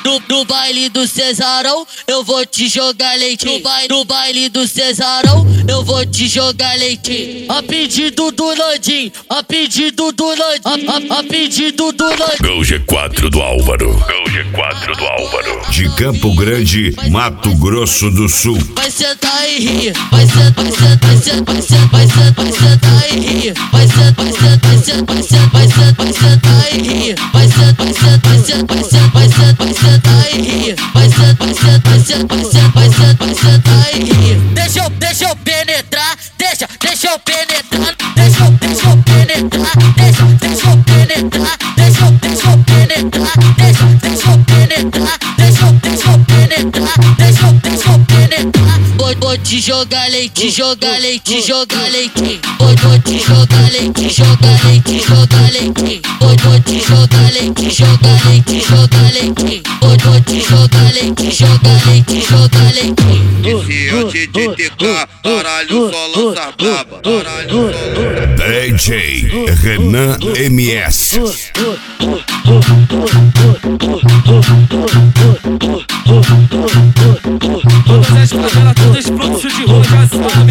No baile do Cesarão, eu vou te jogar leite. No baile do Cesarão, eu vou te jogar leite. A pedido do Landim, a pedido do Landim, a pedido do Landim. Gol G4 do Álvaro. Gol G4 do Álvaro. De Campo Grande, Mato Grosso do Sul. Vai sentar e rir, vai sentar e rir, vai sentar e rir, vai sentar e rir, vai sentar e rir. Deixa eu penetrar, deixa eu penetrar, deixa eu penetrar, deixa eu penetrar, deixa eu penetrar, deixa eu penetrar, deixa eu penetrar. Vou te jogar leite, jogar leite, jogar leite. Vou te jogar leite, jogar leite, jogar leite. Vou te jogar leite, jogar leite, jogar leite. Vou te jogar leite, jogar leite, jogar leite. Esse é o TTK, caralho, só lança braba, caralho, só lança. DJ Renan MS. Todas as favelas, todas fluxo de rua, já sabe.